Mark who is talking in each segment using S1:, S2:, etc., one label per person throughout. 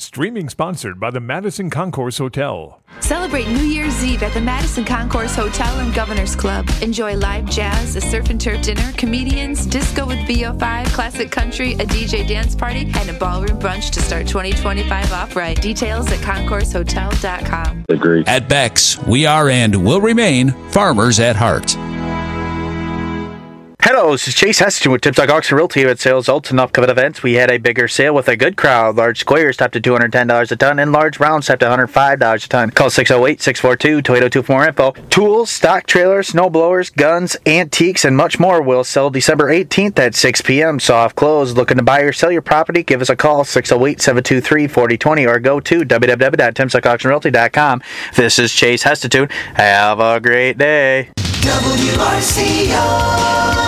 S1: Streaming sponsored by the Madison Concourse Hotel.
S2: Celebrate New Year's Eve at the Madison Concourse Hotel and Governor's Club. Enjoy live jazz, a surf and turf dinner, comedians, disco with VO5, classic country, a DJ dance party, and a ballroom brunch to start 2025 off right. Details at concoursehotel.com.
S3: Agreed.
S4: At Beck's, we are and will remain farmers at heart.
S5: Hello, this is Chase Heston with Timstock Auction Realty at Sales Ultimate upcoming events. We had a bigger sale with a good crowd. Large squares top to $210 a ton and large rounds top to $105 a ton. Call 608-642-2802 for more info. Tools, stock trailers, snow blowers, guns, antiques, and much more will sell December 18th at 6 p.m. Soft close. Looking to buy or sell your property? Give us a call 608-723-4020 or go to www.timstockauctionrealty.com. This is Chase Heston. Have a great day.
S6: WRCO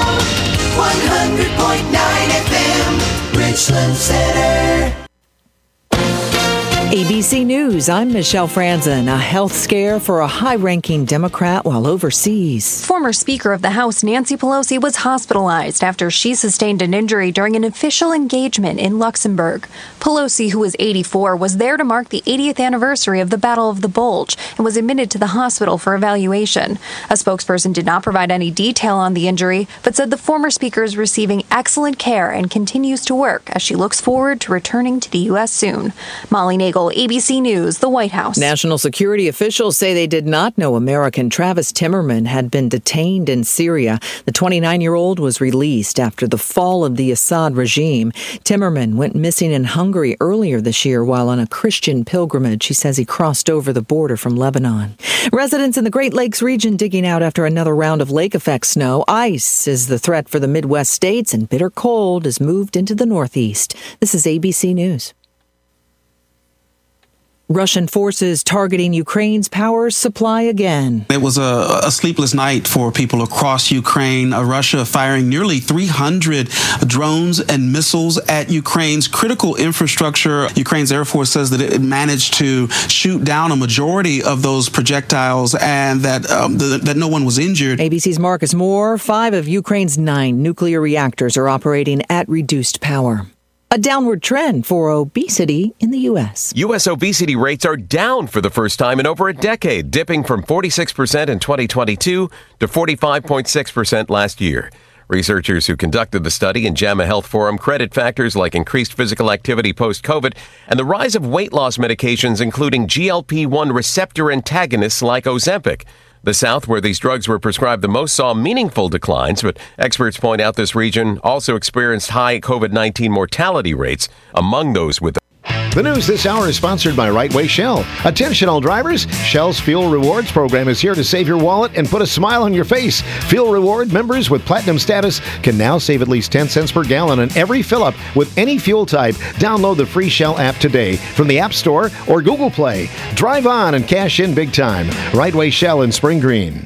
S6: 100.9 FM, Richland Center.
S7: ABC News, I'm Michelle Franzen. A health scare for a high-ranking Democrat while overseas.
S8: Former Speaker of the House Nancy Pelosi was hospitalized after she sustained an injury during an official engagement in Luxembourg. Pelosi, who was 84, was there to mark the 80th anniversary of the Battle of the Bulge and was admitted to the hospital for evaluation. A spokesperson did not provide any detail on the injury, but said the former speaker is receiving excellent care and continues to work as she looks forward to returning to the U.S. soon. Molly Nagel, ABC News, the White House.
S7: National security officials say they did not know American Travis Timmerman had been detained in Syria. The 29-year-old was released after the fall of the Assad regime. Timmerman went missing in Hungary earlier this year while on a Christian pilgrimage. She says he crossed over the border from Lebanon. Residents in the Great Lakes region digging out after another round of lake effect snow. Ice is the threat for the Midwest states, and bitter cold has moved into the Northeast. This is ABC News. Russian forces targeting Ukraine's power supply again.
S9: It was a sleepless night for people across Ukraine. Russia firing nearly 300 drones and missiles at Ukraine's critical infrastructure. Ukraine's Air Force says that it managed to shoot down a majority of those projectiles and that no one was injured.
S7: ABC's Marcus Moore. 5 of Ukraine's 9 nuclear reactors are operating at reduced power. A downward trend for obesity in the U.S.
S10: U.S. obesity rates are down for the first time in over a decade, dipping from 46% in 2022 to 45.6% last year. Researchers who conducted the study in JAMA Health Forum credit factors like increased physical activity post-COVID and the rise of weight loss medications, including GLP-1 receptor antagonists like Ozempic. The South, where these drugs were prescribed the most, saw meaningful declines, but experts point out this region also experienced high COVID-19 mortality rates among those with
S11: The news this hour is sponsored by Right Way Shell. Attention all drivers, Shell's Fuel Rewards program is here to save your wallet and put a smile on your face. Fuel Reward members with Platinum status can now save at least 10 cents per gallon on every fill-up with any fuel type. Download the free Shell app today from the App Store or Google Play. Drive on and cash in big time. Right Way Shell in Spring Green.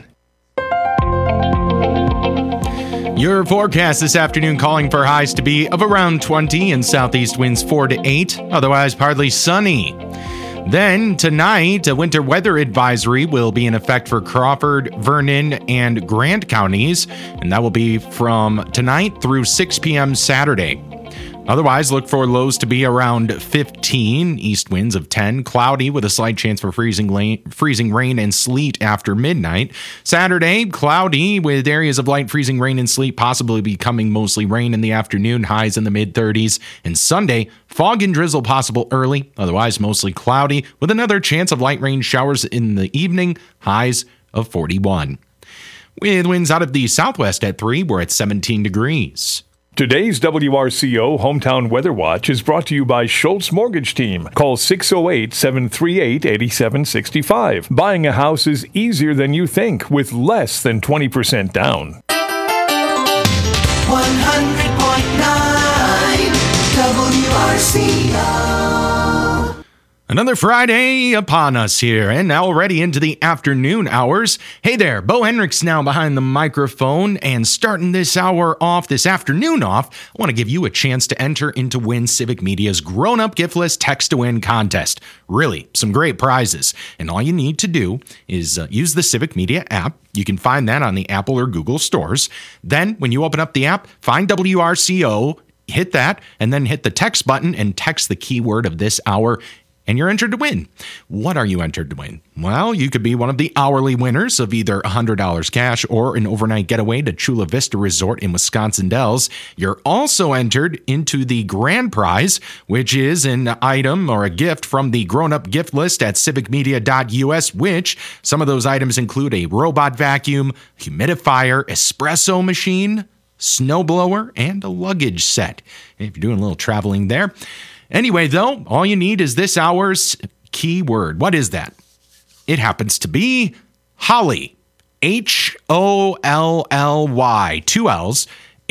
S12: Your forecast this afternoon calling for highs to be of around 20 and southeast winds 4 to 8, otherwise partly sunny. Then tonight, a winter weather advisory will be in effect for Crawford, Vernon, and Grant counties, and that will be from tonight through 6 p.m. Saturday. Otherwise, look for lows to be around 15, east winds of 10, cloudy with a slight chance for freezing rain and sleet after midnight. Saturday, cloudy with areas of light freezing rain and sleet possibly becoming mostly rain in the afternoon, highs in the mid-30s. And Sunday, fog and drizzle possible early, otherwise mostly cloudy with another chance of light rain showers in the evening, highs of 41. With winds out of the southwest at 3, we're at 17 degrees.
S1: Today's WRCO Hometown Weather Watch is brought to you by Schultz Mortgage Team. Call 608-738-8765. Buying a house is easier than you think with less than 20% down.
S6: 100.9 WRCO.
S12: Another Friday upon us here, and now already into the afternoon hours. Hey there, Bo Henricks now behind the microphone, and starting this afternoon off, I want to give you a chance to enter into Win Civic Media's grown-up gift list text-to-win contest. Really, some great prizes, and all you need to do is use the Civic Media app. You can find that on the Apple or Google stores. Then, when you open up the app, find WRCO hit that and then hit the text button and text the keyword of this hour, and you're entered to win. What are you entered to win? Well, you could be one of the hourly winners of either $100 cash or an overnight getaway to Chula Vista Resort in Wisconsin Dells. You're also entered into the grand prize, which is an item or a gift from the grown-up gift list at civicmedia.us, which some of those items include a robot vacuum, humidifier, espresso machine, snowblower, and a luggage set. If you're doing a little traveling there. Anyway, though, all you need is this hour's keyword. What is that? It happens to be Holly. Holly. 2 L's.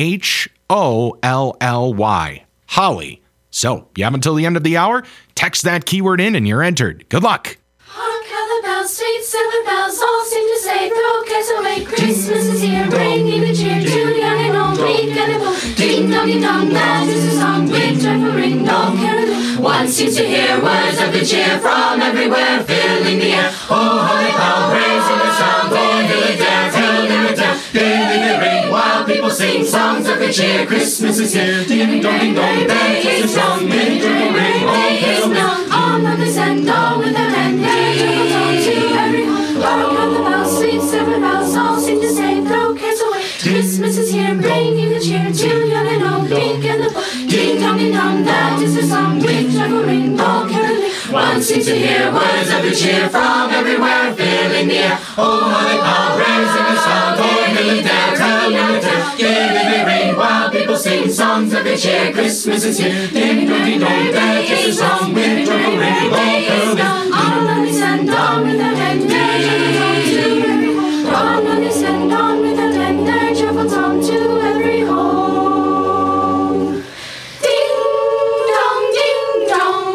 S12: Holly. Holly. So, you have until the end of the hour. Text that keyword in and you're entered. Good luck.
S6: Hark how the bells, sweet silver bells, all seem to say, throw cares away, Christmas is here, bringing the cheer to young and old, meek and bold. Ding dong ding dong, that is the song, with joyful ring, dong caroling. One seems to hear words of good cheer from everywhere, filling the air. Oh, holly bow, raising the sound, going to the dance, hailing the town, giving the ring, while people sing songs of good cheer. Christmas is here, ding dong, that is the song, with joyful ring, all caroling. All mothers and all with their men, to every home. Hark how the bells, sweet silver bells, all seem to say, throw cares away. Christmas is here, bringing the cheer to young and old, meek and the bold. Ding dong, that is the song, with joyful ring, all caroling. One seems to hear words of good cheer from everywhere, filling the air. Oh, holly bow, raising the sound, going to the dance, telling the tale, giving the ring, while people sing songs of good cheer. Christmas is here, ding dong, that is the song, with joyful ring, all caroling. All mothers and all with their men, to every home. All mothers and all with their men, their joyful song to every home. Ding dong.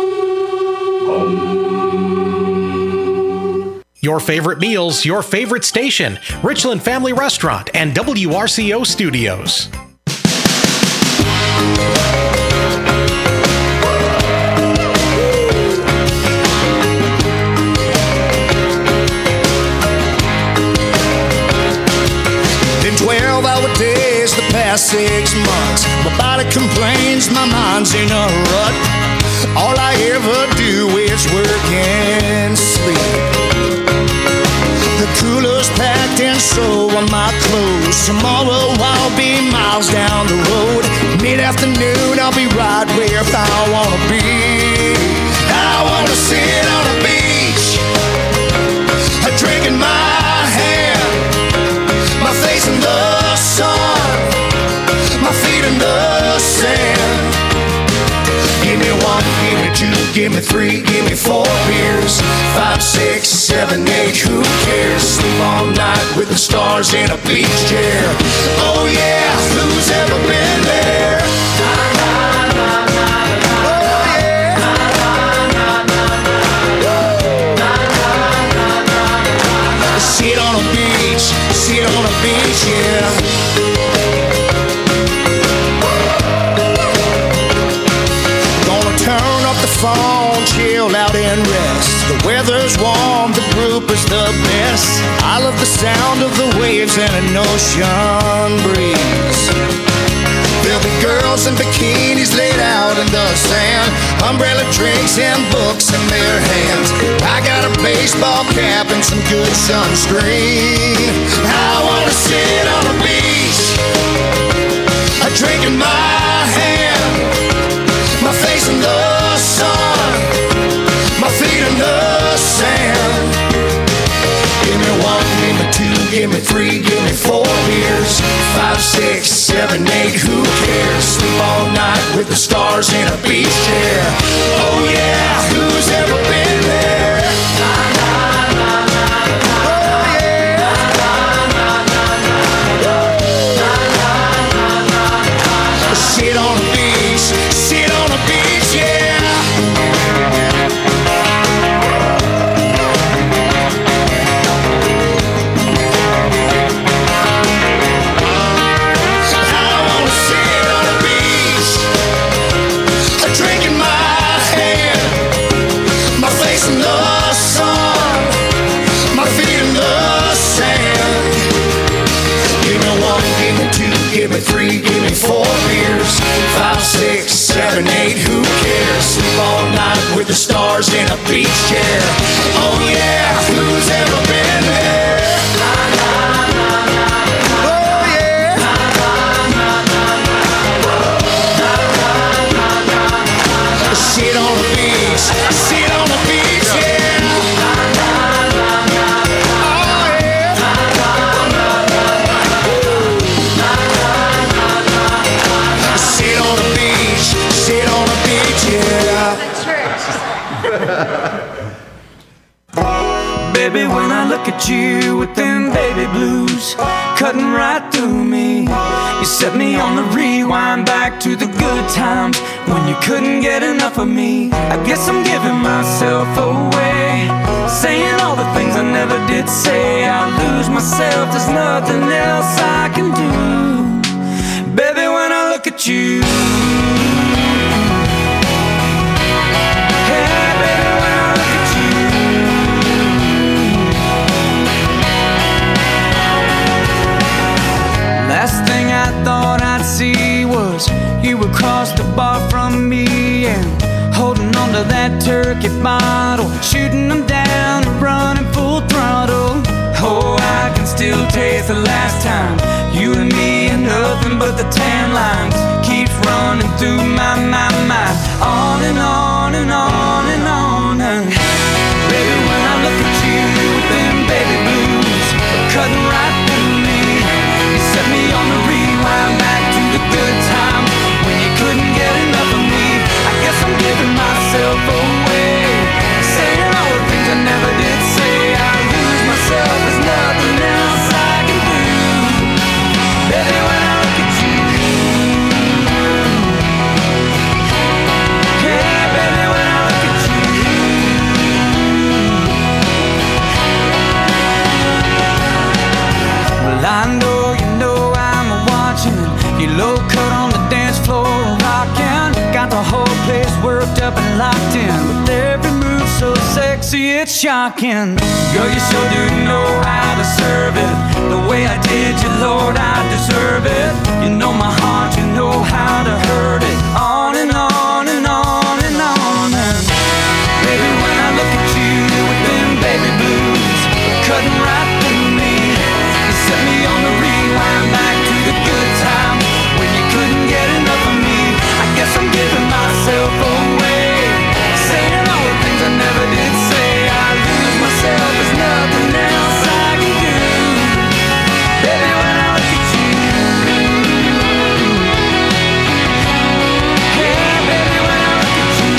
S3: Your favorite meals, your favorite station, Richland Family Restaurant and WRCO Studios.
S13: Been 12-hour days the past 6 months. My body complains, my mind's in a rut. All I ever do is work and sleep. The cooler's packed and so are my clothes. Tomorrow I'll be miles down the road. Mid-afternoon I'll be right where I wanna be. I wanna sit on a beach, drinking my hand, my face in the sun, my feet in the sand. Give me 1, give me 2, give me 3, give me 4 beers. 5, 6, 7, 8, who cares? Sleep all night with the stars in a beach chair. Oh yeah, who's ever been there? Sit on a beach, yeah. Gonna turn up the phone, chill out and rest. The weather's warm, the group is the best. I love the sound of the waves and an ocean breeze. There'll be girls in bikinis laid out in the sand, umbrella drinks and books in their hands. I got a baseball cap and some good sunscreen. I wanna sit on a beach, drinking my hand, my face in the sun, my feet in the sand. Give me 1, give me 2, give me 3, give me 4 beers. 5, 6, 7, 8, who cares? Sleep all night with the stars in a beach chair. Oh yeah, who's ever been there? Sit on a beach, yeah. I wanna sit on a beach, drinking my hand, with the stars in a beach chair. Oh yeah, who's ever been there? Oh yeah. Sit on the beach, sit on the beach, yeah. Oh yeah. Sit on the beach, sit on the beach, yeah.
S14: Baby, when I look at you with them baby blues cutting right through me, you set me on the rewind back to the good times when you couldn't get enough of me. I guess I'm giving myself away, saying all the things I never did say. I lose myself, there's nothing else I can do. Baby, when I look at you, last thing I thought I'd see was you across the bar from me and holding on to that turkey bottle, shooting them down and running full throttle. Oh, I can still taste the last time you and me and nothing but the tan lines keeps running through my mind. On and on and on and on. And baby, when I look at you with them baby blues cutting right through me, set me on the rewind back to the good time when you couldn't get enough of me. I guess I'm giving myself away, saying all the things I never did say. I lose myself, there's nothing else I can do. Baby, when I look at you, yeah, baby, when I look at you. Well, I know I'm watching you, low cut on the dance floor, rocking. Got the whole place worked up and locked in with every move so sexy it's shocking. Girl, you sure do know how to serve it the way I did you, Lord, I deserve it. You know my heart, you know how to hurt it. On and on and on and on. And baby, when I look at you with them baby blues cutting right through me, you set me on the rewind back to the good time when you couldn't get enough of me. I guess I'm giving myself away, saying all the things I never did say. I lose myself, there's nothing else I can do. Baby, when I look at you, yeah, baby, when I look at you.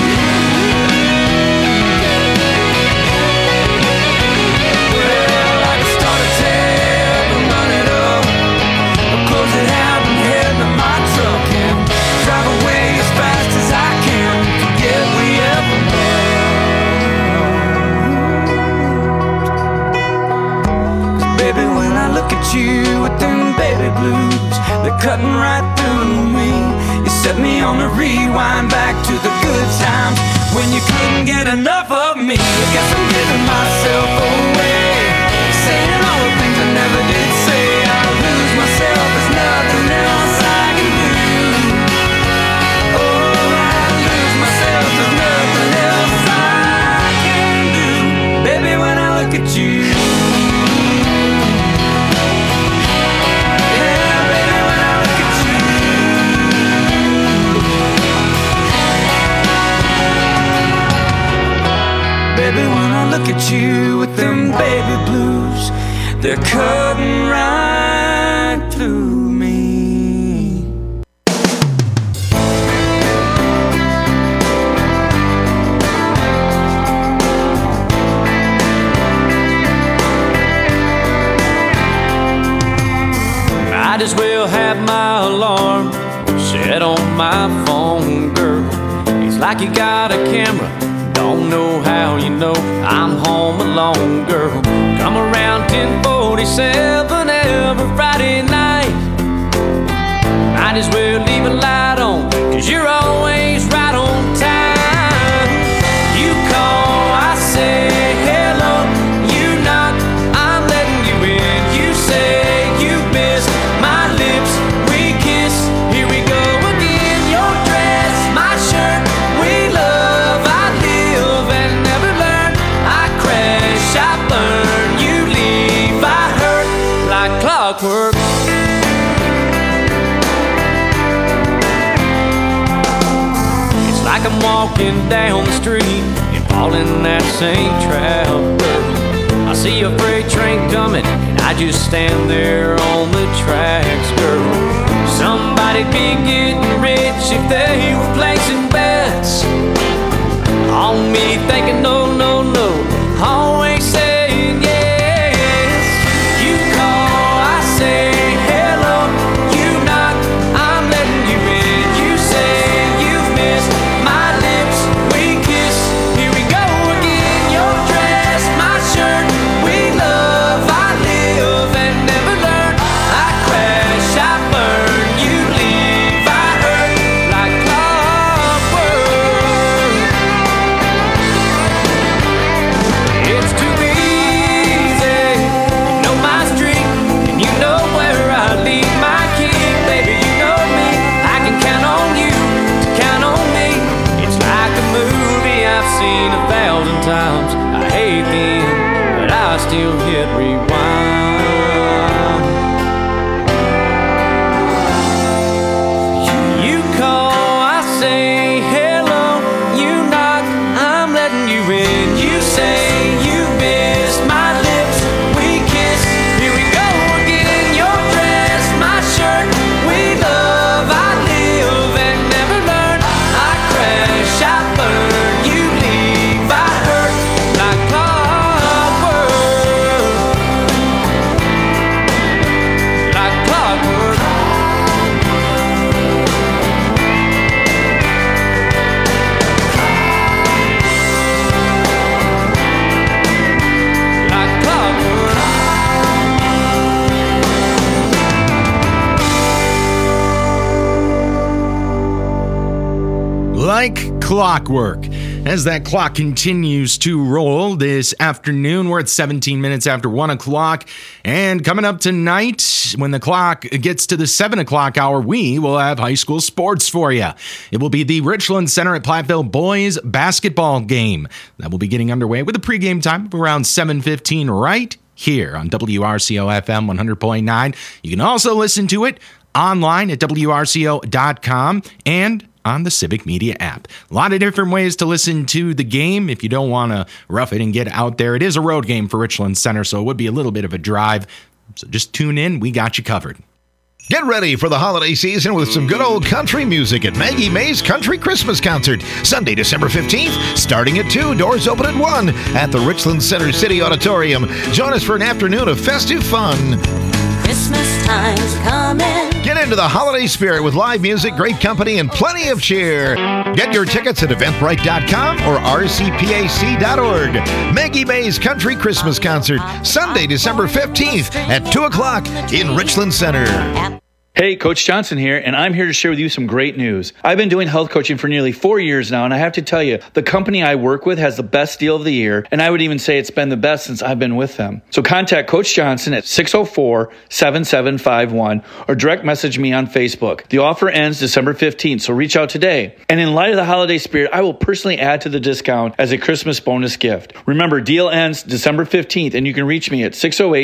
S14: Well, I can start a tab and run it up, or close it out and head to my truck and drive away as fast as I can. Forget we ever met. 'Cause baby, when I look at you with them baby blues, they're cutting right through me. You set me on a rewind back to the good times when you couldn't get enough of me. I guess I'm giving myself away, saying all the things I never did say. I lose myself, there's nothing else I can do. Oh, I lose myself, there's nothing else I can do. Baby, when I look at you, yeah, baby, when I look at you. Baby, when I look at you with them baby blues, they're cutting right through me. Might as well have my alarm set on my phone, girl. It's like you got a camera, don't know how you know I'm home alone, girl. Come around 10:47 every Friday night. Might as well leave a light on, 'cause you're always right on time. You call, I say hello. You knock, I'm letting you in. You say you miss my lips, we kiss. Here we go again. Your dress, my shirt, we love, I live. walking down the street and fall in that same trap, girl. I see a freight train coming and I just stand there on the tracks, girl. Somebody'd be getting rich if they were placing bets on me, thinking no, no, no, always saying yes. You call, I say hello. You knock, I'm letting you in. You say you've missed my lips, we kiss. Here we go again. Your dress, my shirt, we love, I live and never learn. I crash, I burn, you leave, I hurt like clockwork. It's too easy, you know my street, and you know where I leave my key. Baby, you know me, I can count on you to count on me. It's like a movie I've seen 1,000 times. I hate the end, but I still hit rewind. You call, I say hello. You knock, I'm letting you in. You say you missed my lips, we kiss. Here we go again. Your dress, my shirt, we love, I live and never learn. I crash, I burn, you leave, I hurt like clockwork. Like clockwork. Like clockwork.
S12: Like clockwork. As that clock continues to roll this afternoon, we're at 17 minutes after 1 o'clock. And coming up tonight, when the clock gets to the 7 o'clock hour, we will have high school sports for you. It will be the Richland Center at Platteville boys basketball game. That will be getting underway with a pregame time of around 7:15 right here on WRCO FM 100.9. You can also listen to it online at WRCO.com and on the Civic Media app. A lot of different ways to listen to the game if you don't want to rough it and get out there. It is a road game for Richland Center, so it would be a little bit of a drive. So just tune in. We got you covered.
S11: Get ready for the holiday season with some good old country music at Maggie Mae's Country Christmas Concert, Sunday, December 15th, starting at 2, doors open at 1 at the Richland Center City Auditorium. Join us for an afternoon of festive fun.
S6: Christmas time's coming.
S11: Get into the holiday spirit with live music, great company, and plenty of cheer. Get your tickets at eventbrite.com or rcpac.org. Maggie Mae's Country Christmas Concert, Sunday, December 15th at 2 o'clock in Richland Center.
S15: Hey, Coach Johnson here, and I'm here to share with you some great news. I've been doing health coaching for nearly 4 years now, and I have to tell you, the company I work with has the best deal of the year, and I would even say it's been the best since I've been with them. So contact Coach Johnson at 604-7751 or direct message me on Facebook. The offer ends December 15th, so reach out today. And in light of the holiday spirit, I will personally add to the discount as a Christmas bonus gift. Remember, deal ends December 15th, and you can reach me at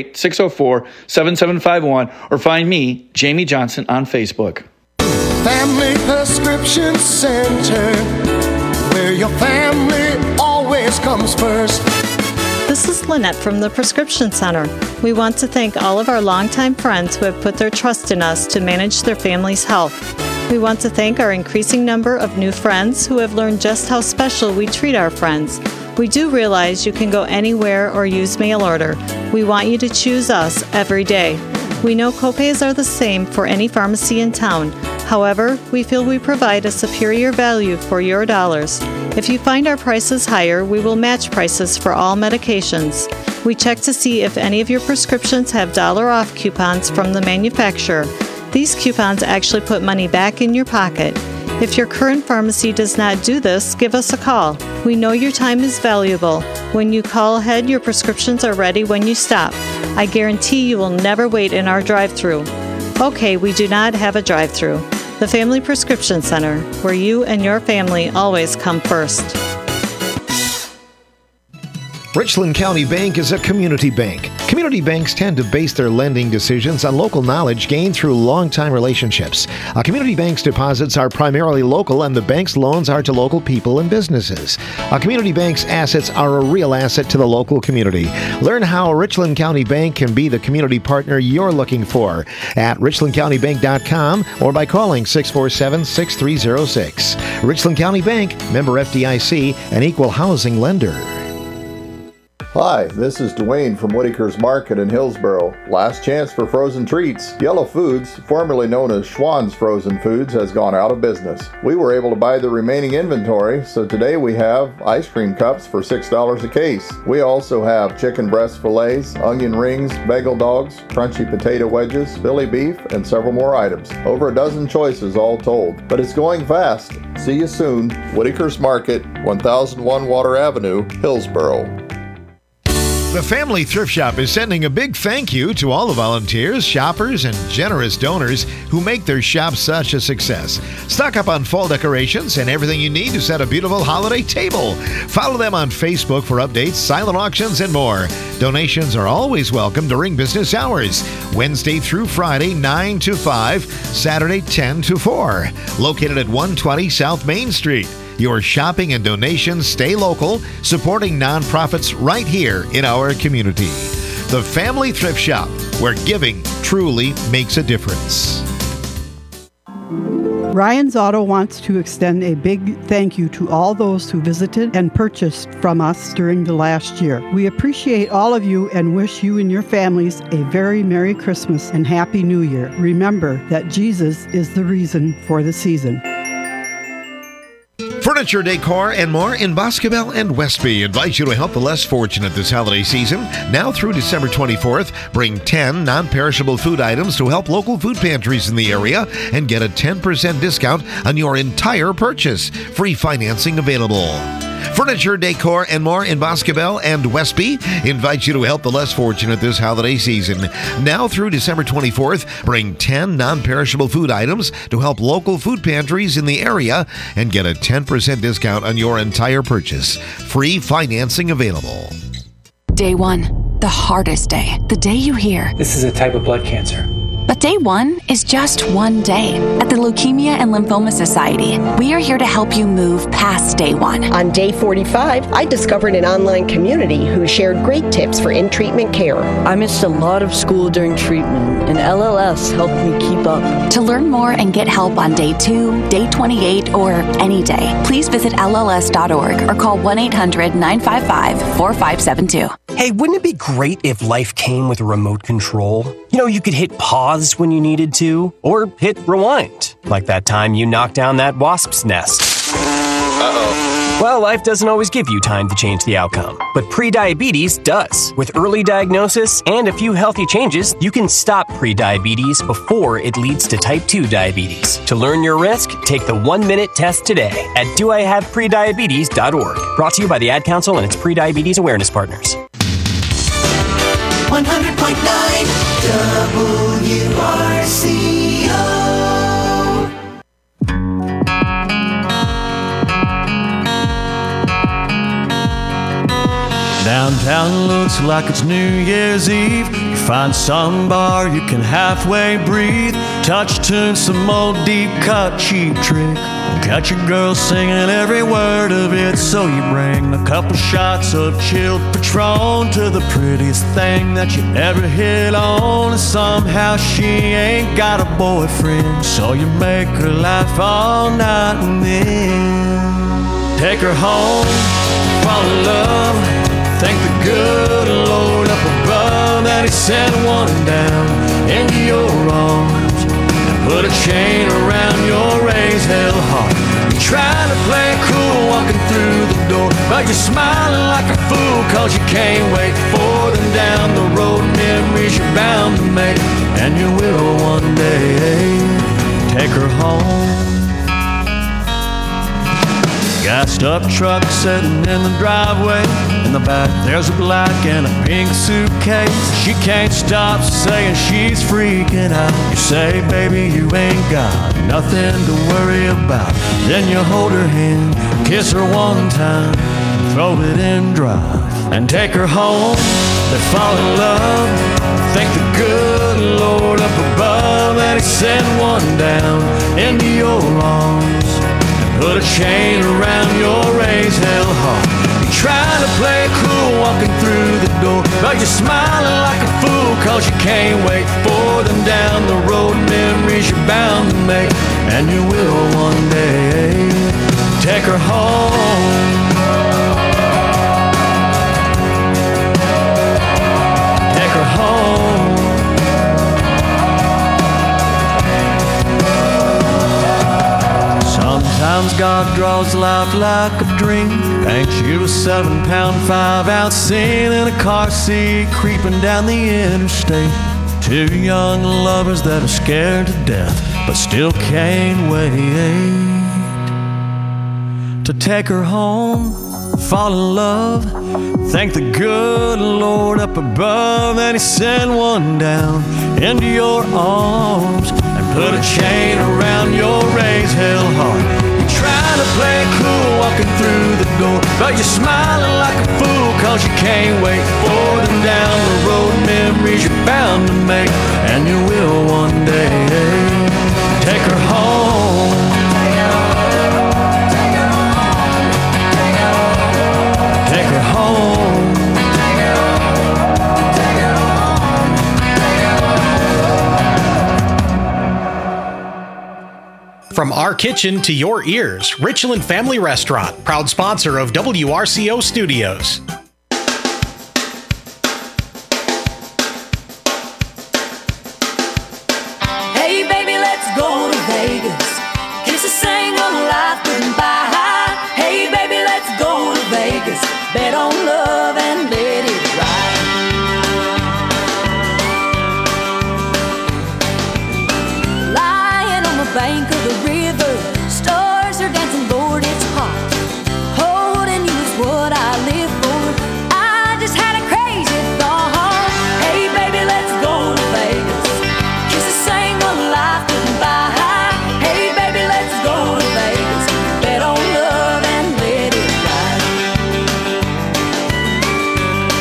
S15: 608-604-7751 or find me, Jamie Johnson, on Facebook.
S13: Family Prescription Center, where your family always comes first.
S16: This is Lynette from the Prescription Center. We want to thank all of our longtime friends who have put their trust in us to manage their family's health. We want to thank our increasing number of new friends who have learned just how special we treat our friends. We do realize you can go anywhere or use mail order. We want you to choose us every day. We know copays are the same for any pharmacy in town. However, we feel we provide a superior value for your dollars. If you find our prices higher, we will match prices for all medications. We check to see if any of your prescriptions have $off coupons from the manufacturer. These coupons actually put money back in your pocket. If your current pharmacy does not do this, give us a call. We know your time is valuable. When you call ahead, your prescriptions are ready when you stop. I guarantee you will never wait in our drive-thru. Okay, we do not have a drive-thru. The Family Prescription Center, where you and your family always come first.
S11: Richland County Bank is a community bank. Community banks tend to base their lending decisions on local knowledge gained through long-time relationships. A community bank's deposits are primarily local, and the bank's loans are to local people and businesses. A community bank's assets are a real asset to the local community. Learn how Richland County Bank can be the community partner you're looking for at richlandcountybank.com or by calling 647-6306. Richland County Bank, member FDIC, an equal housing lender.
S17: Hi, this is Dwayne from Whitaker's Market in Hillsboro. Last chance for frozen treats. Yellow Foods, formerly known as Schwann's Frozen Foods, has gone out of business. We were able to buy the remaining inventory, so today we have ice cream cups for $6 a case. We also have chicken breast fillets, onion rings, bagel dogs, crunchy potato wedges, Philly beef, and several more items. Over a dozen choices all told. But it's going fast. See you soon. Whitaker's Market, 1001 Water Avenue, Hillsboro.
S11: The Family Thrift Shop is sending a big thank you to all the volunteers, shoppers, and generous donors who make their shop such a success. Stock up on fall decorations and everything you need to set a beautiful holiday table. Follow them on Facebook for updates, silent auctions, and more. Donations are always welcome during business hours. Wednesday through Friday, 9 to 5, Saturday, 10 to 4. Located at 120 South Main Street. Your shopping and donations stay local, supporting nonprofits right here in our community. The Family Thrift Shop, where giving truly makes a difference.
S18: Ryan's Auto wants to extend a big thank you to all those who visited and purchased from us during the last year. We appreciate all of you and wish you and your families a very Merry Christmas and Happy New Year. Remember that Jesus is the reason for the season.
S11: Furniture, decor, and more in Boscobel and Westby invite you to help the less fortunate this holiday season. Now through December 24th, bring 10 non-perishable food items to help local food pantries in the area and get a 10% discount on your entire purchase. Free financing available. Furniture, decor, and more in Boscobel and Westby invite you to help the less fortunate this holiday season. Now through December 24th, bring 10 non-perishable food items to help local food pantries in the area and get a 10% discount on your entire purchase. Free financing available.
S19: Day 1, the hardest day. The day you hear,
S20: "This is a type of blood cancer."
S19: But day 1 is just one day. At the Leukemia and Lymphoma Society, we are here to help you move past day 1.
S21: On day 45, I discovered an online community who shared great tips for in-treatment care.
S22: I missed a lot of school during treatment, and LLS helped me keep up.
S19: To learn more and get help on day 2, day 28, or any day, please visit LLS.org or call 1-800-955-4572.
S23: Hey, wouldn't it be great if life came with a remote control? You know, you could hit pause when you needed to, or hit rewind, like that time you knocked down that wasp's nest. Uh-oh. Well, life doesn't always give you time to change the outcome, but prediabetes does. With early diagnosis and a few healthy changes, you can stop prediabetes before it leads to type 2 diabetes. To learn your risk, take the 1-minute test today at doihaveprediabetes.org. Brought to you by the Ad Council and its prediabetes awareness partners.
S24: 100.9 WRCO.
S25: Downtown looks like it's New Year's Eve. You find some bar you can halfway breathe. Touch tune some old deep cut cheap trick. Got your girl singing every word of it. So you bring a couple shots of chilled Patron to the prettiest thing that you ever hit on. And somehow she ain't got a boyfriend, so you make her laugh all night and then take her home, fall in love. Thank the good Lord up above that He sent one down into your arms and put a chain around your raised hell heart. You're trying to play cool walking through the door, but you're smiling like a fool cause you can't wait for them down the road. Memories you're bound to make, and you will one day take her home. Gassed up truck sitting in the driveway. In the back there's a black and a pink suitcase. She can't stop saying she's freaking out. You say, baby, you ain't got nothing to worry about. Then you hold her hand, kiss her one time, throw it in drive, and take her home. They fall in love, thank the good Lord up above that He sent one down into your arms and put a chain around your raised hell heart. You're trying to play it cool walking through the door, but you're smiling like a fool 'cause you can't wait for them down the road. Memories you're bound to make, and you will one day. Take her home. Take her home. Sometimes God draws life like a dream, paints you a 7-pound 5-ounce scene in a car seat creeping down the interstate. Two young lovers that are scared to death but still can't wait to take her home, fall in love, thank the good Lord up above that He sent one down into your arms and put a chain around your raised hell heart. You're trying to play it cool walking through the door, but you're smiling like a fool 'cause you can't wait for them down the road. Memories you're bound to make, and you will one day. Take her home. Take her home.
S3: From our kitchen to your ears, Richland Family Restaurant, proud sponsor of WRCO Studios.
S24: Hey baby, let's go to Vegas. Kiss a single life goodbye. Hey baby, let's go to Vegas. Bet on love and let it ride. Lying on the bank of the river, stars are dancing, Lord, it's hot. Holding you is what I live for. I just had a crazy thought. Hey baby, let's go to Vegas. Kiss a single life goodbye. Hey baby, let's go to Vegas. Bet on love and let it ride.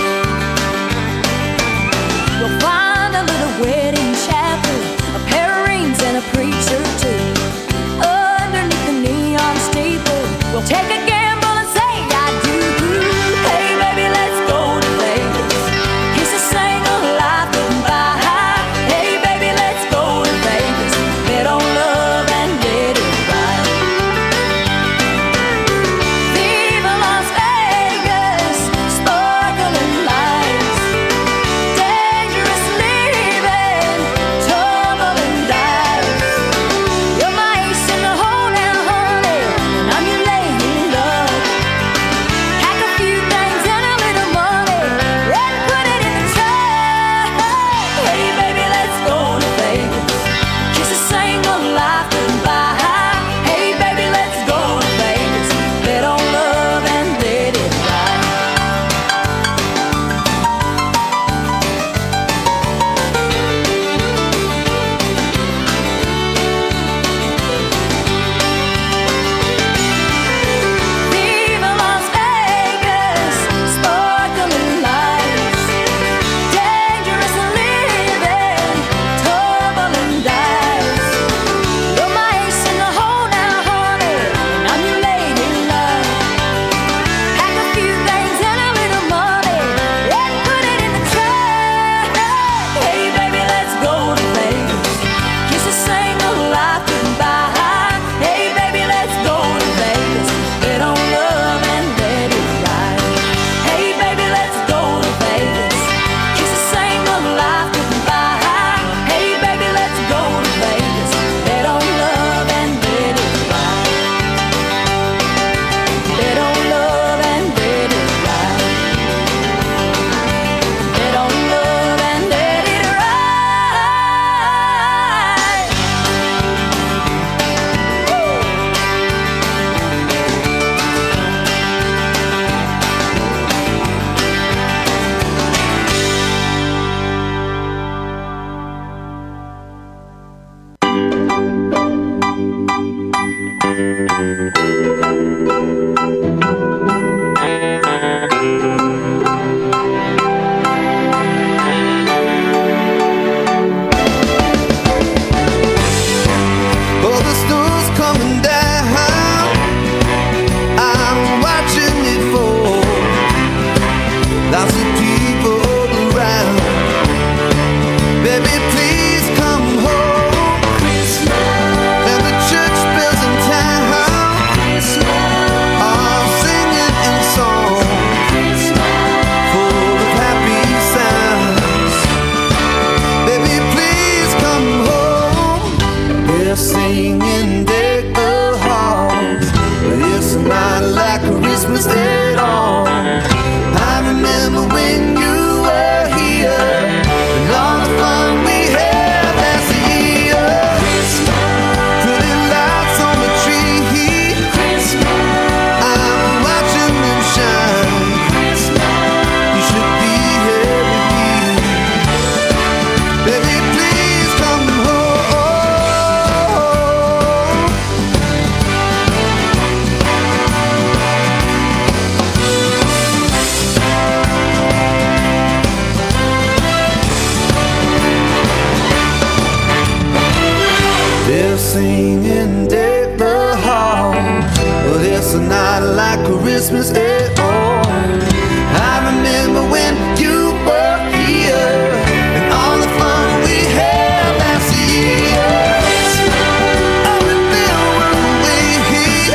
S13: Christmas at all. I remember when you were here and all the fun we had last year. I remember when we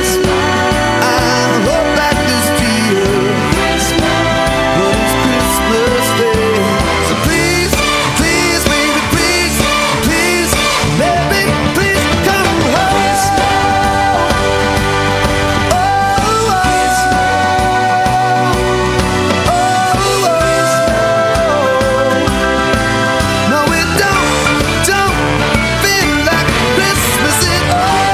S13: I hope that this year, but it's Christmas Day. So please, please, baby, please, please, baby, please come home. No, it don't feel like Christmas at all.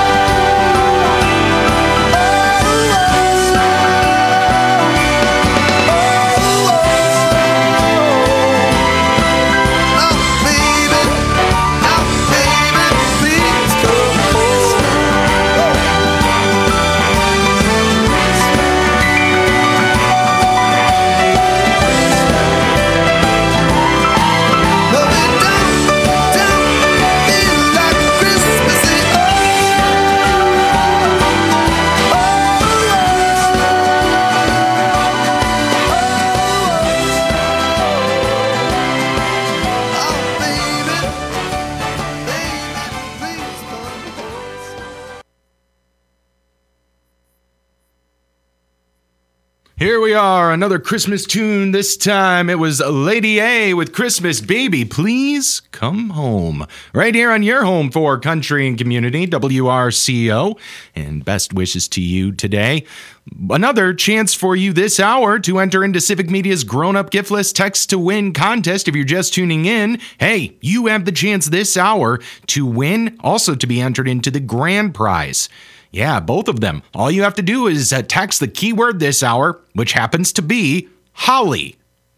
S12: Here we are, another Christmas tune. This time it was Lady A with Christmas Baby, Please Come Home. Right here on your home for country and community, WRCO. And best wishes to you today. Another chance for you this hour to enter into Civic Media's grown-up gift list text to win contest. If you're just tuning in, hey, you have the chance this hour to win, also to be entered into the grand prize. Yeah, both of them. All you have to do is text the keyword this hour, which happens to be Holly.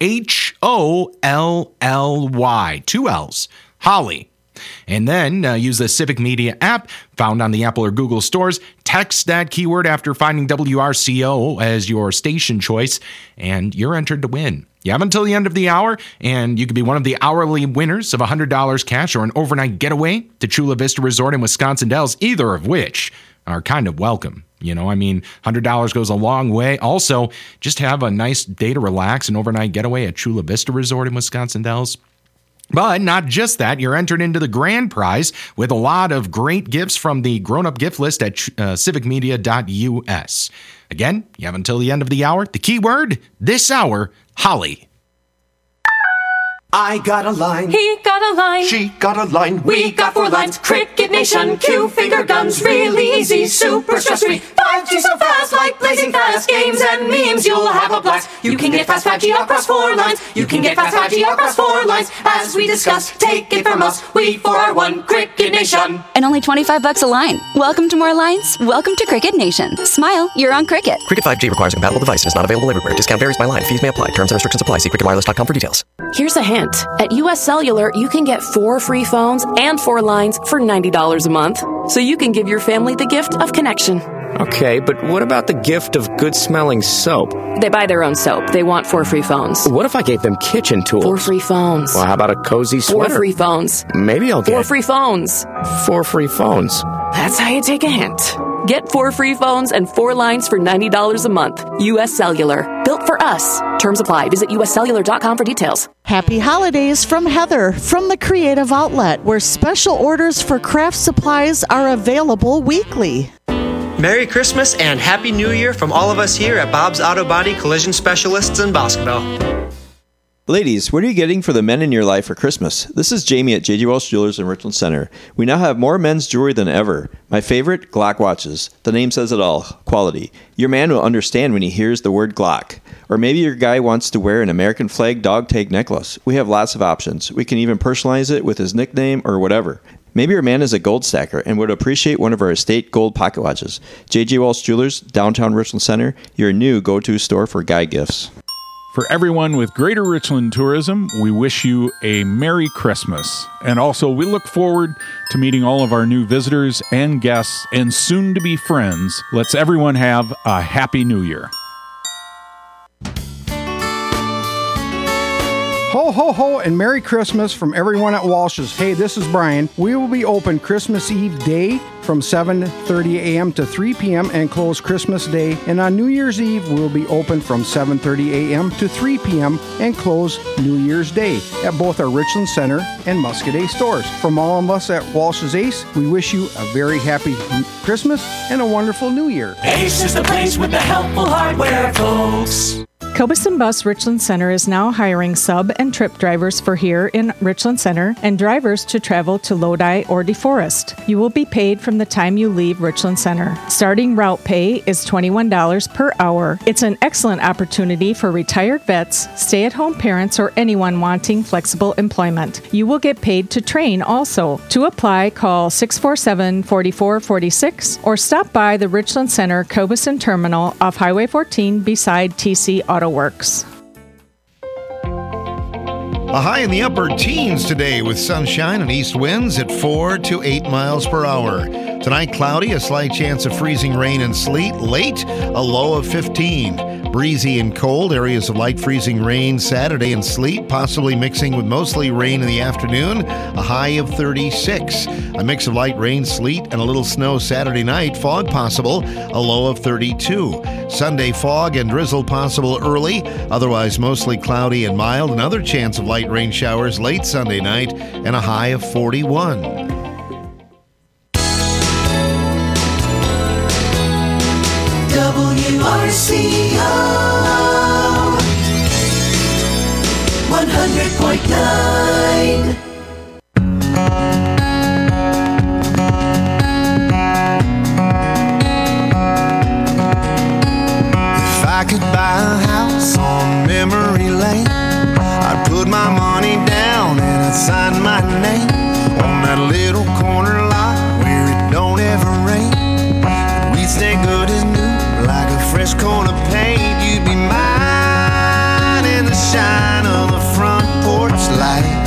S12: Holly. 2 L's. Holly. And then use the Civic Media app found on the Apple or Google stores. Text that keyword after finding WRCO as your station choice, and you're entered to win. You have until the end of the hour, and you could be one of the hourly winners of $100 cash or an overnight getaway to Chula Vista Resort in Wisconsin Dells, either of which are kind of welcome. You know, I mean, $100 goes a long way. Also, just have a nice day to relax, an overnight getaway at Chula Vista Resort in Wisconsin Dells. But not just that, you're entered into the grand prize with a lot of great gifts from the grown-up gift list at civicmedia.us. Again, you have until the end of the hour. The keyword this hour, Holly.
S2: I got a line.
S4: He got a line.
S2: She got a line.
S4: We got 4 lines. Cricket Nation, Q finger guns, really easy, super stress-free. 5G so fast, like blazing fast. Games and memes, you'll have a blast. You can get fast 5G across 4 lines. You can get fast 5G across 4 lines. As we discussed, take it from us. We for our one Cricket Nation.
S5: And only $25 a line. Welcome to more lines. Welcome to Cricket Nation. Smile, you're on Cricket.
S8: Cricket 5G requires a compatible device and is not available everywhere. Discount varies by line. Fees may apply. Terms and restrictions apply. See cricketwireless.com for details.
S20: Here's a hint. At US Cellular, you can get 4 free phones and 4 lines for $90 a month. So you can give your family the gift of connection.
S26: Okay, but what about the gift of good-smelling soap?
S20: They buy their own soap. They want 4 free phones.
S26: What if I gave them kitchen tools?
S20: 4 free phones.
S26: Well, how about a cozy sweater?
S20: 4 free phones.
S26: Maybe I'll get
S20: 4 free phones.
S26: 4 free phones.
S20: That's how you take a hint. Get 4 free phones and 4 lines for $90 a month. US Cellular. Built for us. Terms apply. Visit uscellular.com for details.
S27: Happy holidays from Heather from the Creative Outlet, where special orders for craft supplies are available weekly.
S28: Merry Christmas and Happy New Year from all of us here at Bob's Auto Body Collision Specialists in Boscoville.
S29: Ladies, what are you getting for the men in your life for Christmas? This is Jamie at J.G. Welch Jewelers in Richland Center. We now have more men's jewelry than ever. My favorite, Glock watches. The name says it all. Quality. Your man will understand when he hears the word Glock. Or maybe your guy wants to wear an American flag dog tag necklace. We have lots of options. We can even personalize it with his nickname or whatever. Maybe your man is a gold stacker and would appreciate one of our estate gold pocket watches. J.J. Walsh Jewelers, downtown Richland Center, your new go-to store for guy gifts.
S30: For everyone with Greater Richland Tourism, we wish you a Merry Christmas. And also, we look forward to meeting all of our new visitors and guests and soon-to-be friends. Let's everyone have a Happy New Year.
S1: Ho, ho, ho, and Merry Christmas from everyone at Walsh's. Hey, this is Brian. We will be open Christmas Eve day from 7:30 a.m. to 3 p.m. and close Christmas Day. And on New Year's Eve, we'll be open from 7:30 a.m. to 3 p.m. and close New Year's Day at both our Richland Center and Muscoda stores. From all of us at Walsh's Ace, we wish you a very happy Christmas and a wonderful New Year.
S4: Ace is the place with the helpful hardware, folks.
S2: Cobus and Bus Richland Center is now hiring sub and trip drivers for here in Richland Center and drivers to travel to Lodi or DeForest. You will be paid from the time you leave Richland Center. Starting route pay is $21 per hour. It's an excellent opportunity for retired vets, stay-at-home parents, or anyone wanting flexible employment. You will get paid to train also. To apply, call 647-4446 or stop by the Richland Center Cobus and Terminal off Highway 14 beside TC Auto Works.
S11: A high in the upper teens today with sunshine and east winds at 4 to 8 miles per hour. Tonight, cloudy, a slight chance of freezing rain and sleet. Late, a low of 15. Breezy and cold, areas of light freezing rain Saturday and sleet, possibly mixing with mostly rain in the afternoon. A high of 36. A mix of light rain, sleet, and a little snow Saturday night. Fog possible, a low of 32. Sunday, fog and drizzle possible early, otherwise mostly cloudy and mild. Another chance of light rain showers late Sunday night and a high of 41.
S4: WRCO 100.9.
S13: If I could buy a house on memory lane, I'd put my money down and I'd sign my name on that little corner lot where it don't ever rain. And we'd stay good as new, like a fresh coat of paint. You'd be mine in the shine of the front porch light.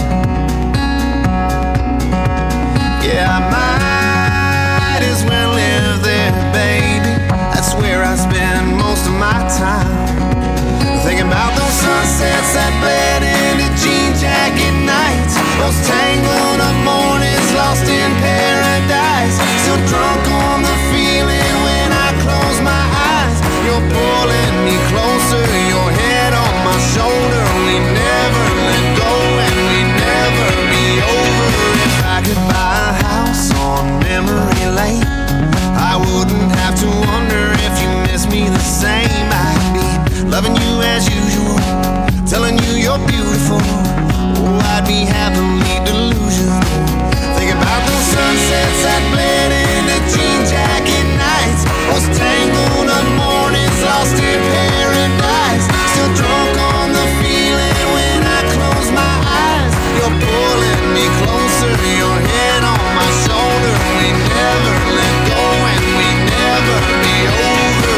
S13: Yeah, I might as well live there, baby. That's where I spend most of my time. Thinking about those sunsets that bled into jean jacket nights, those tangled up mornings lost in paradise. Still drunk on the feeling when I close my eyes. You're pulling me closer, your head on my shoulder. We never let go and we never be over. If I could buy a house on memory lane, I wouldn't have to wonder if you miss me the same. I'd be loving you as usual, telling you you're beautiful. Oh, I'd be happily delusional. Think about those sunsets that bled into jean jacket nights, those tangled up mornings lost in paradise. Still drunk on the feeling when I close my eyes. You're pulling me closer, your head on my shoulder. We never let go and we never be over.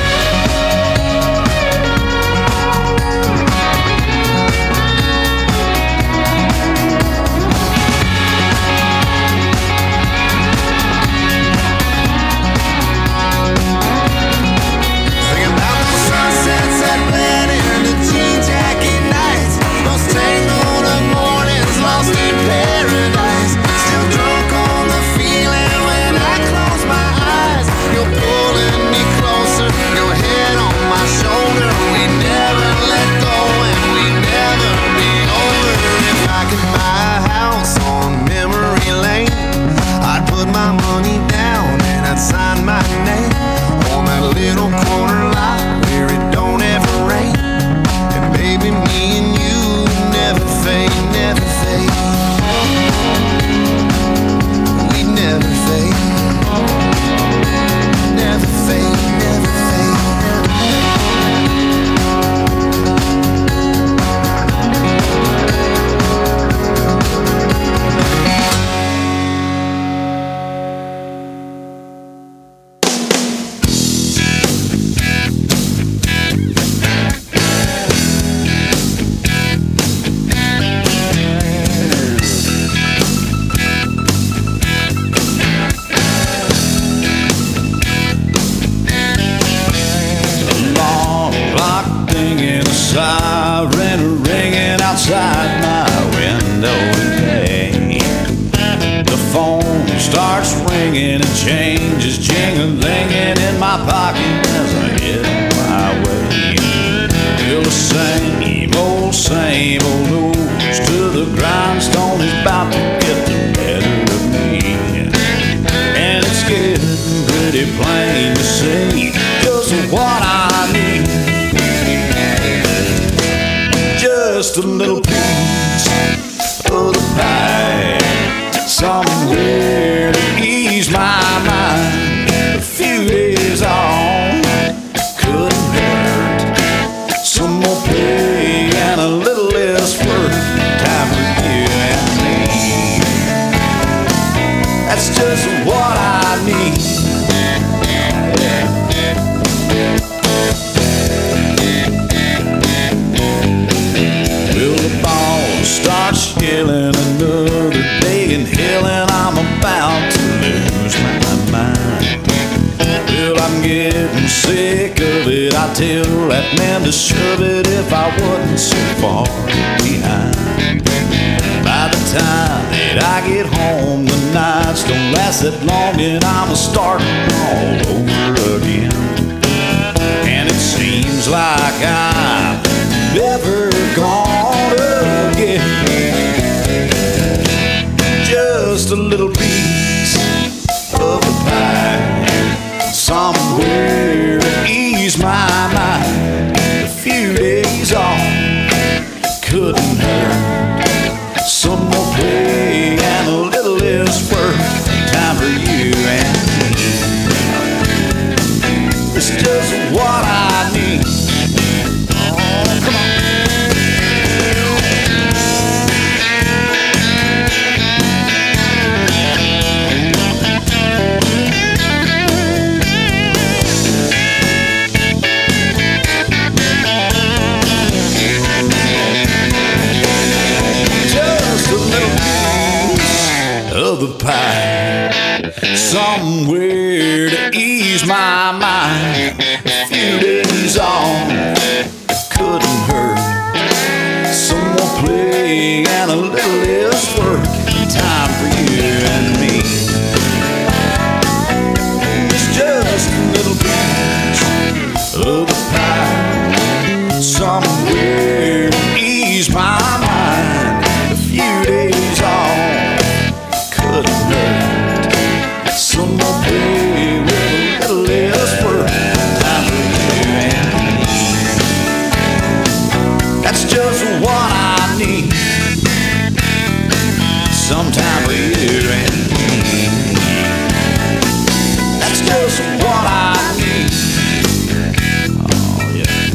S13: My money down and I'd sign my name on that little corner lot where it don't ever rain. And baby, me and you never fade, never fade. We'd never fade, never fade, never
S25: outside my window today. The phone starts ringing and changes jingling in my pocket as I hit my way. Still the same old nose to the grindstone is about to get the better of me. And it's getting pretty plain to see just what I need. Just a little piece of the pie, somewhere to ease my mind. A few days on couldn't hurt. Some more pay and a little less work. Time for you and me. That's just what I need. Well, the ball starts yelling another day in hell, and I'm about to lose my mind. Well, I'm getting sick of it. I tell that man to shove it if I wasn't so far behind. By the time that I get home, the nights don't last that long, and I'm starting all over again. And it seems like I'm never gonna get just a little piece of the pie, somewhere to ease my mind. A few days off couldn't hurt. Some more play and a little less work. Time for you and me. It's just what I need. Oh, come on. Of the pie, somewhere to ease my mind. A few days on couldn't hurt. Some more play and a little less work. Time for you and me. It's just a little piece of the pie, somewhere to ease my mind. A few days on couldn't hurt. Some more play with a little less work. Time for you and me. That's just what I need. Some time for you and me. That's just what I need. Oh yeah.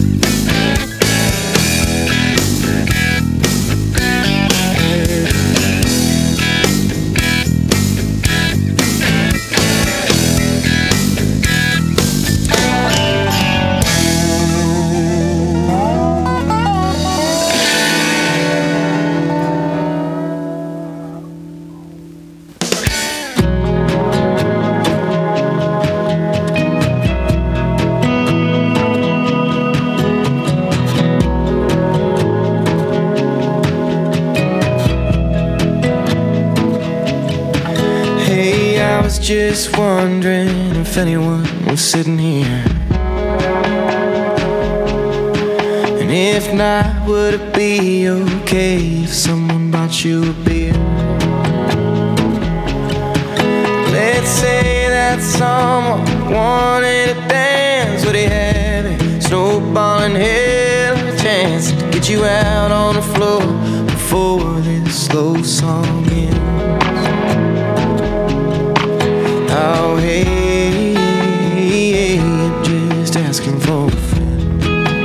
S6: Just wondering if anyone was sitting here, and if not, would it be okay if someone bought you a beer? Let's say that someone wanted to dance. Would he have a snowball in hell, a chance to get you out on the floor before this slow song ends? Oh, hey, I'm just asking for a friend.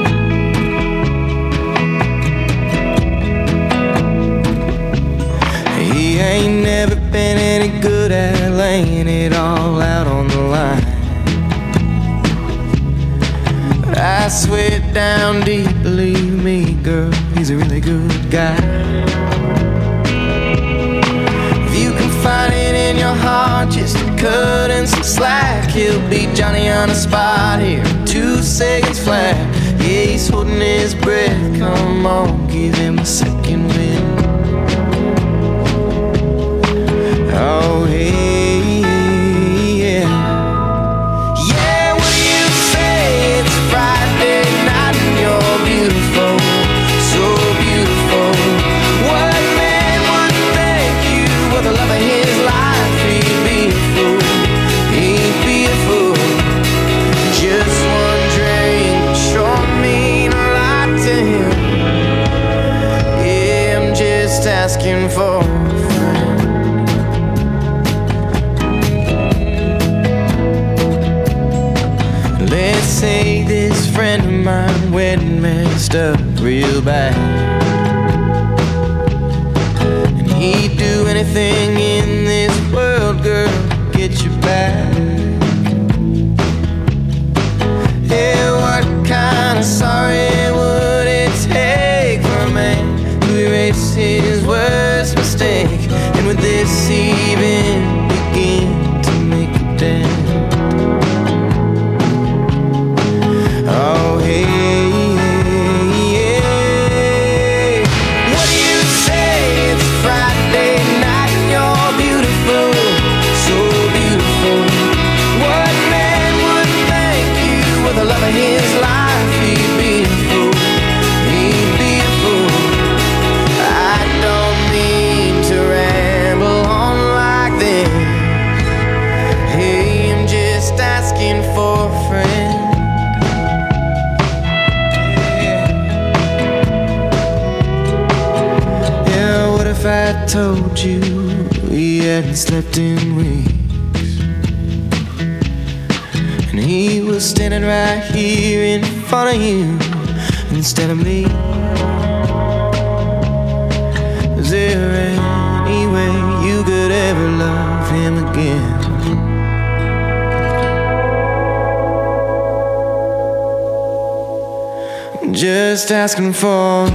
S6: He ain't never been any good at laying it all out on the line. But I swear down deep, believe me, girl, he's a really good guy. Find it in your heart just to cut in some slack. He'll be Johnny on the spot here, 2 seconds flat. Yeah, he's holding his breath. Come on, give him a second wind. Oh, hey, yeah. Yeah, what do you say? It's Friday night and you're beautiful, so beautiful. What man would thank you for the love of his life? He'd be a fool, he'd be a fool. Just one drink sure mean a lot to him. Yeah, I'm just asking for a friend. Let's say this friend of mine went and messed up real bad, and he'd do anything in this world, girl, get you back. Yeah, what kind of sorry would it take for a man to erase his worst mistake? And would this even begin to make a dent? Oh, hey, yeah. What do you say? It's Friday night and you're beautiful, so beautiful. What man would thank you with the love of his life? He'd be a fool, he'd be a fool. I don't mean to ramble on like this. Hey, I'm just asking for a friend. If I told you he hadn't slept in weeks, and he was standing right here in front of you instead of me, is there any way you could ever love him again? Just asking for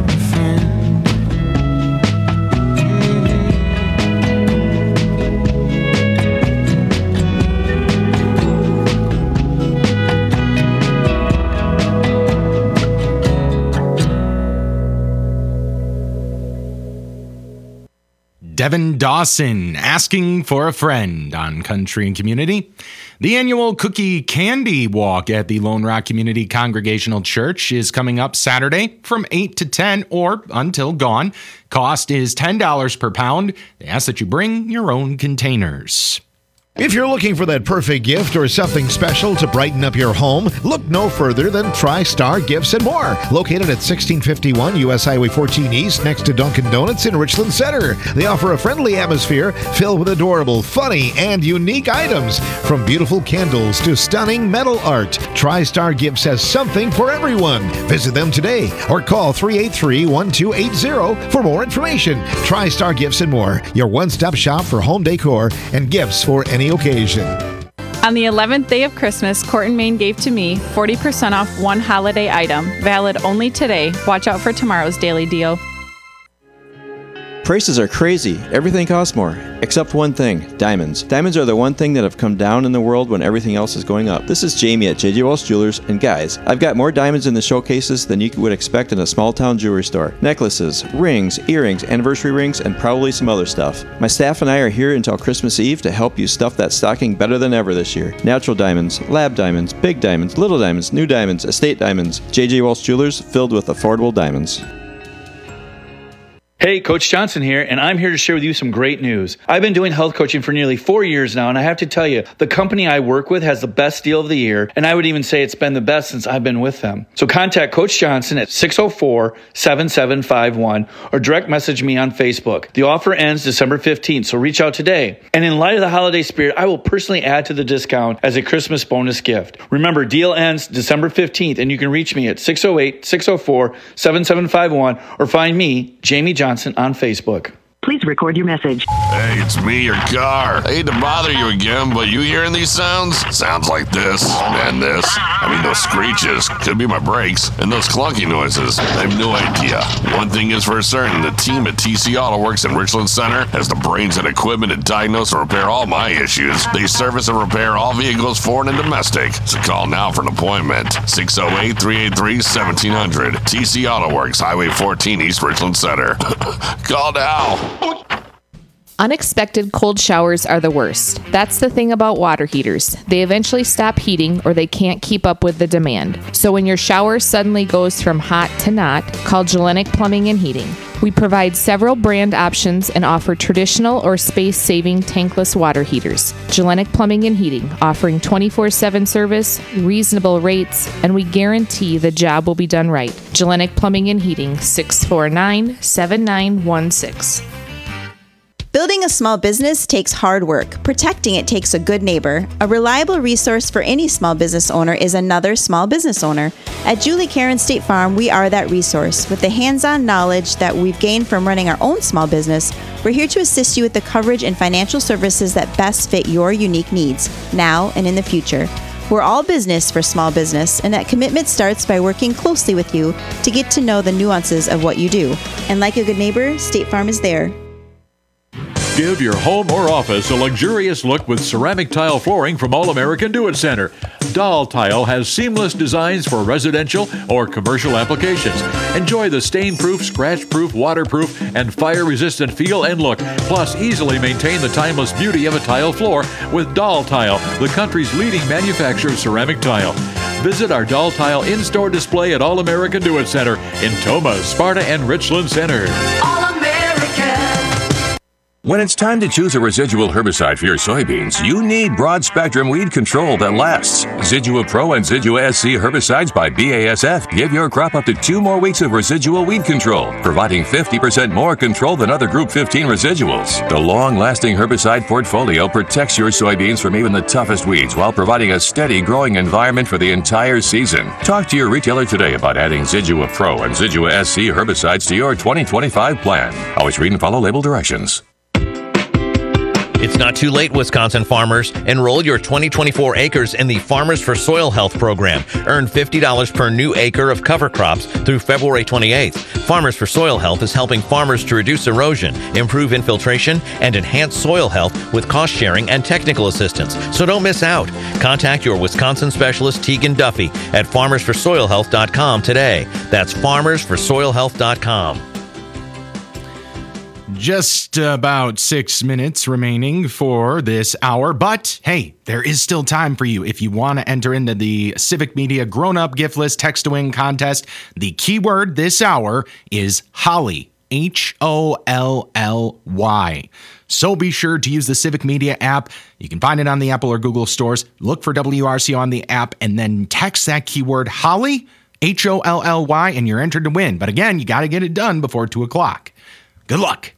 S12: Devin Dawson asking for a friend on Country and Community. The annual Cookie Candy Walk at the Lone Rock Community Congregational Church is coming up Saturday from 8 to 10 or until gone. Cost is $10 per pound. They ask that you bring your own containers.
S11: If you're looking for that perfect gift or something special to brighten up your home, look no further than TriStar Gifts and More. Located at 1651 U.S. Highway 14 East next to Dunkin' Donuts in Richland Center. They offer a friendly atmosphere filled with adorable, funny, and unique items. From beautiful candles to stunning metal art, TriStar Gifts has something for everyone. Visit them today or call 383-1280 for more information. TriStar Gifts and More, your one-stop shop for home decor and gifts for any occasion.
S7: On the 11th day of Christmas, Court and Main gave to me 40% off one holiday item, valid only today. Watch out for tomorrow's daily deal.
S29: Prices are crazy. Everything costs more. Except one thing, diamonds. Diamonds are the one thing that have come down in the world when everything else is going up. This is Jamie at J.J. Walsh Jewelers, and guys, I've got more diamonds in the showcases than you would expect in a small-town jewelry store. Necklaces, rings, earrings, anniversary rings, and probably some other stuff. My staff and I are here until Christmas Eve to help you stuff that stocking better than ever this year. Natural diamonds, lab diamonds, big diamonds, little diamonds, new diamonds, estate diamonds. J.J. Walsh Jewelers, filled with affordable diamonds.
S9: Hey, Coach Johnson here, and I'm here to share with you some great news. I've been doing health coaching for nearly 4 years now, and I have to tell you, the company I work with has the best deal of the year, and I would even say it's been the best since I've been with them. So contact Coach Johnson at 604-7751 or direct message me on Facebook. The offer ends December 15th, so reach out today. And in light of the holiday spirit, I will personally add to the discount as a Christmas bonus gift. Remember, deal ends December 15th, and you can reach me at 608-604-7751 or find me, Jamie Johnson, on Facebook.
S10: Please record your message.
S14: Hey, it's me, your car. I hate to bother you again, but you hearing these sounds? Sounds like this and this. I mean, those screeches. Could be my brakes. And those clunky noises. I have no idea. One thing is for certain, the team at TC Auto Works in Richland Center has the brains and equipment to diagnose and repair all my issues. They service and repair all vehicles, foreign and domestic. So call now for an appointment. 608-383-1700. TC Auto Works, Highway 14, East Richland Center. Call now.
S15: Unexpected cold showers are the worst. That's the thing about water heaters. They eventually stop heating or they can't keep up with the demand. So when your shower suddenly goes from hot to not, call Gellenic Plumbing and Heating. We provide several brand options and offer traditional or space-saving tankless water heaters. Gellenic Plumbing and Heating, offering 24/7 service, reasonable rates, and we guarantee the job will be done right. Gellenic Plumbing and Heating, 649-7916.
S16: Building a small business takes hard work. Protecting it takes a good neighbor. A reliable resource for any small business owner is another small business owner. At Julie Karen State Farm, we are that resource. With the hands-on knowledge that we've gained from running our own small business, we're here to assist you with the coverage and financial services that best fit your unique needs, now and in the future. We're all business for small business, and that commitment starts by working closely with you to get to know the nuances of what you do. And like a good neighbor, State Farm is there.
S17: Give your home or office a luxurious look with ceramic tile flooring from All American Do It Center. Doll Tile has seamless designs for residential or commercial applications. Enjoy the stain-proof, scratch-proof, waterproof, and fire-resistant feel and look. Plus, easily maintain the timeless beauty of a tile floor with Doll Tile, the country's leading manufacturer of ceramic tile. Visit our Doll Tile in-store display at All American Do It Center in Tomah, Sparta, and Richland Center.
S18: When it's time to choose a residual herbicide for your soybeans, you need broad-spectrum weed control that lasts. Zidua Pro and Zidua SC herbicides by BASF give your crop up to 2 more weeks of residual weed control, providing 50% more control than other Group 15 residuals. The long-lasting herbicide portfolio protects your soybeans from even the toughest weeds while providing a steady growing environment for the entire season. Talk to your retailer today about adding Zidua Pro and Zidua SC herbicides to your 2025 plan. Always read and follow label directions.
S19: It's not too late, Wisconsin farmers. Enroll your 2024 acres in the Farmers for Soil Health program. Earn $50 per new acre of cover crops through February 28th. Farmers for Soil Health is helping farmers to reduce erosion, improve infiltration, and enhance soil health with cost sharing and technical assistance. So don't miss out. Contact your Wisconsin specialist, Tegan Duffy, at farmersforsoilhealth.com today. That's farmersforsoilhealth.com.
S12: Just about 6 minutes remaining for this hour, but hey, there is still time for you if you want to enter into the Civic Media Grown-Up Gift List Text to Win contest. The keyword this hour is Holly, Holly. So be sure to use the Civic Media app. You can find it on the Apple or Google stores. Look for WRCO on the app and then text that keyword Holly, Holly, and you're entered to win. But again, you got to get it done before 2 o'clock. Good luck.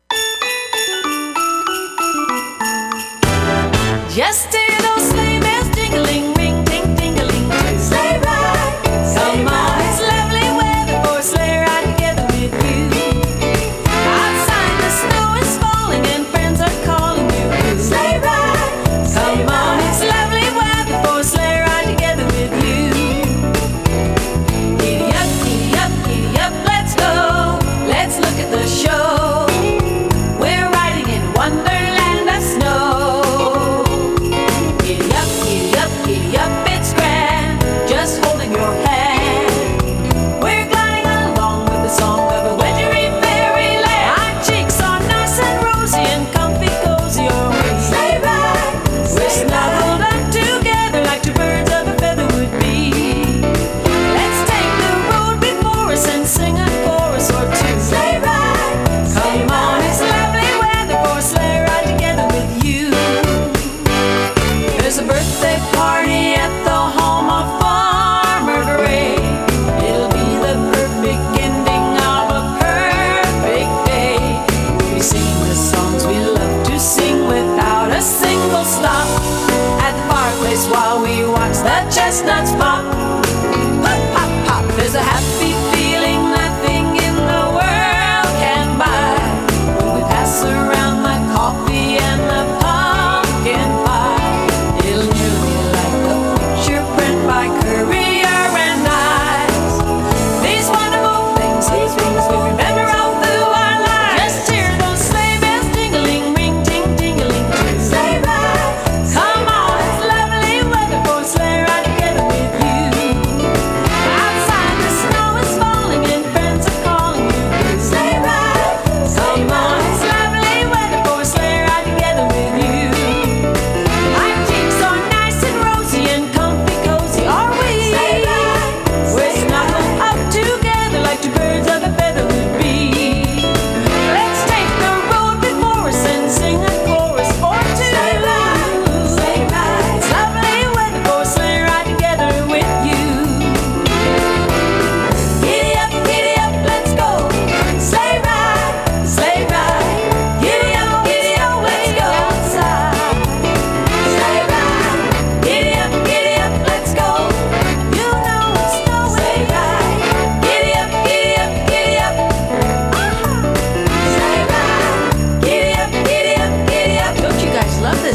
S24: Just hear those sleigh bells jingling, ring, ting, tingling. Sleigh ride, come on, it's lovely weather for a sleigh ride together with you. Outside the snow is falling and friends are calling you. Sleigh ride, come on, it's lovely weather for a sleigh ride together with you. Giddy up, let's go. Let's look at the show. We're riding in Wonderland of snow. Giddy up,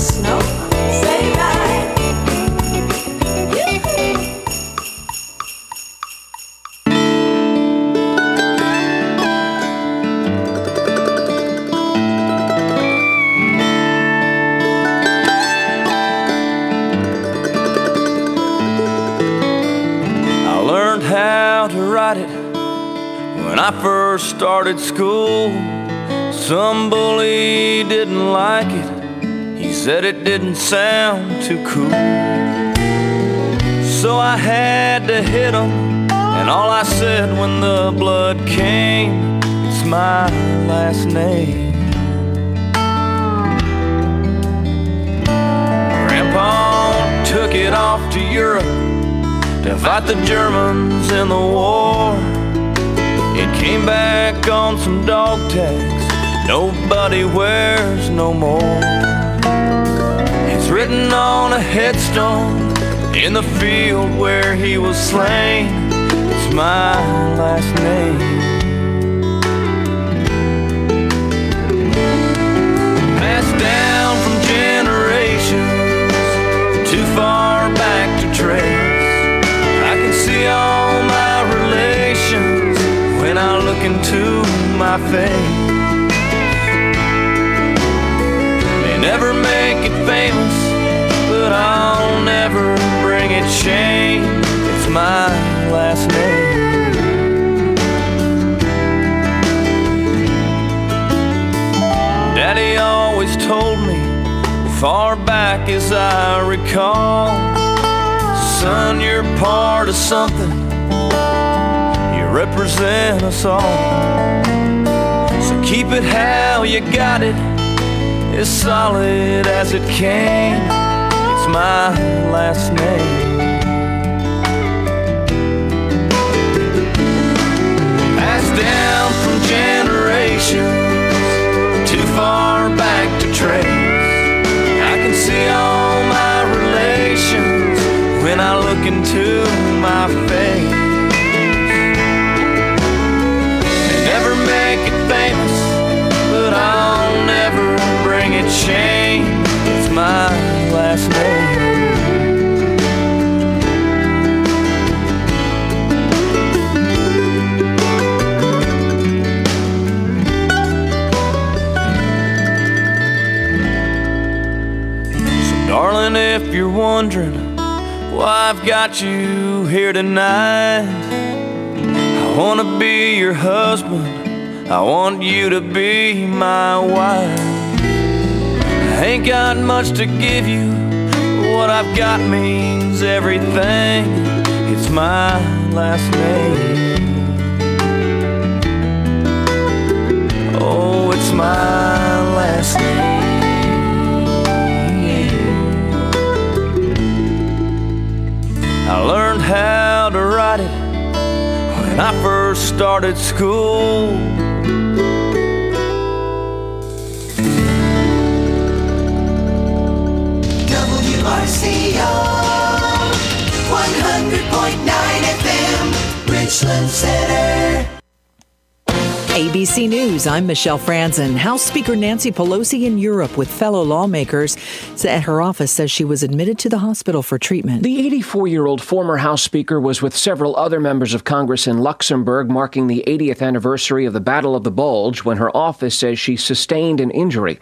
S24: snow sleigh ride.
S6: I learned how to write it when I first started school. Some bully didn't like it. He said it didn't sound too cool. So I had to hit him, and all I said when the blood came, it's my last name. Grandpa took it off to Europe to fight the Germans in the war. It came back on some dog tags nobody wears no more. It's written on a headstone in the field where he was slain. It's my last name. Passed down from generations, too far back to trace. I can see all my relations when I look into my face. May never make it famous, but I'll never bring it shame. It's my last name. Daddy always told me, far back as I recall, son, you're part of something, you represent us all. So keep it how you got it, as solid as it came. It's my last name. Passed down from generations, too far back to trace. I can see all my relations when I look into my face. They never make it famous, but I'll never bring it shame. It's my last name. Darling, if you're wondering why I've got you here tonight, I wanna be your husband, I want you to be my wife. I ain't got much to give you, but what I've got means everything. It's my last name. Oh, it's my last name. I learned how to write it when I first started school.
S24: WRCO 100.9 FM, Richland Center.
S3: ABC News, I'm Michelle Franzen. House Speaker Nancy Pelosi in Europe with fellow lawmakers at her office says she was admitted to the hospital for treatment.
S5: The 84-year-old former House Speaker was with several other members of Congress in Luxembourg marking the 80th anniversary of the Battle of the Bulge when her office says she sustained an injury.